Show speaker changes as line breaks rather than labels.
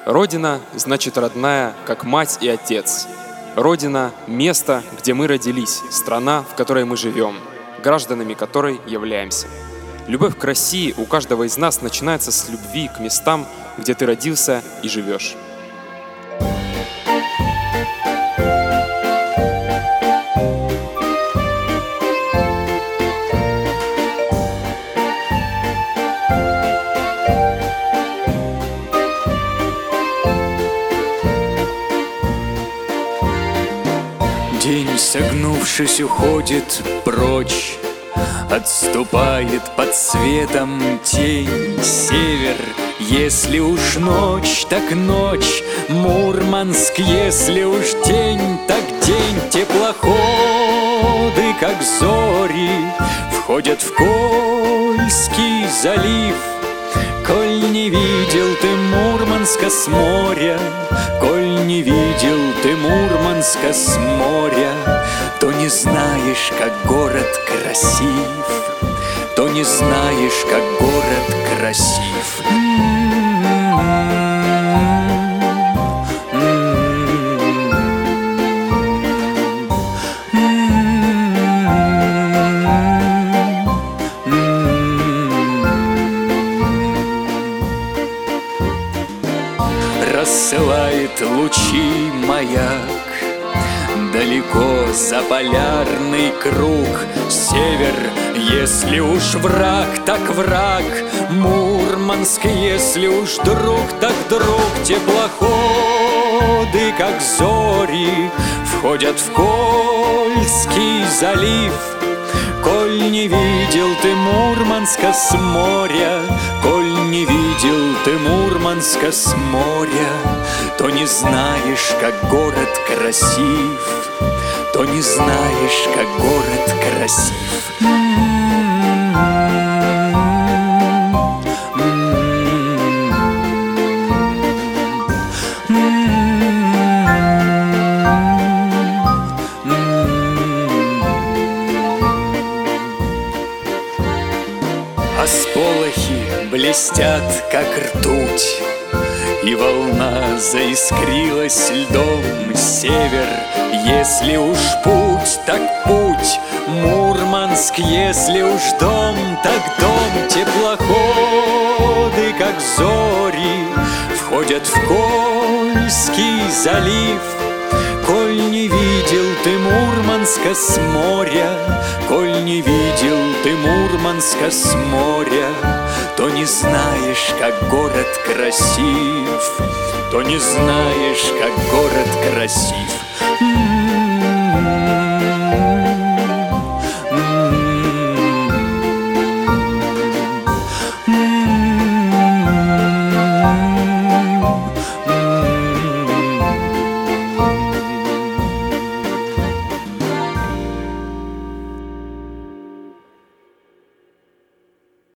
Родина значит родная, как мать и отец. Родина – место, где мы родились, страна, в которой мы живем, гражданами которой являемся. Любовь к России у каждого из нас начинается с любви к местам, где ты родился и живешь.
День, согнувшись, уходит прочь, отступает под светом тень. Север, если уж ночь, так ночь. Мурманск, если уж день, так день. Теплоходы, как зори, входят в Кольский залив. Коль не видел ты Мурманска с моря, коль не видел ты Мурманска с моря, то не знаешь, как город красив, то не знаешь, как город красив. Рассылает лучи маяк далеко за полярный круг. Север, если уж враг, так враг. Мурманск, если уж друг, так друг. Теплоходы, как зори, входят в Кольский залив. Коль не видел ты Мурманска с моря, коль не видел ты Мурманска с моря, то не знаешь, как город красив, то не знаешь, как город красив. Сполохи блестят, как ртуть, и волна заискрилась льдом. Север, если уж путь, так путь. Мурманск, если уж дом, так дом. Теплоходы, как зори, входят в Кольский залив. Коль не видел ты Мурманска с моря, коль не видел ты Мурманска с моря, то не знаешь, как город красив, то не знаешь, как город красив.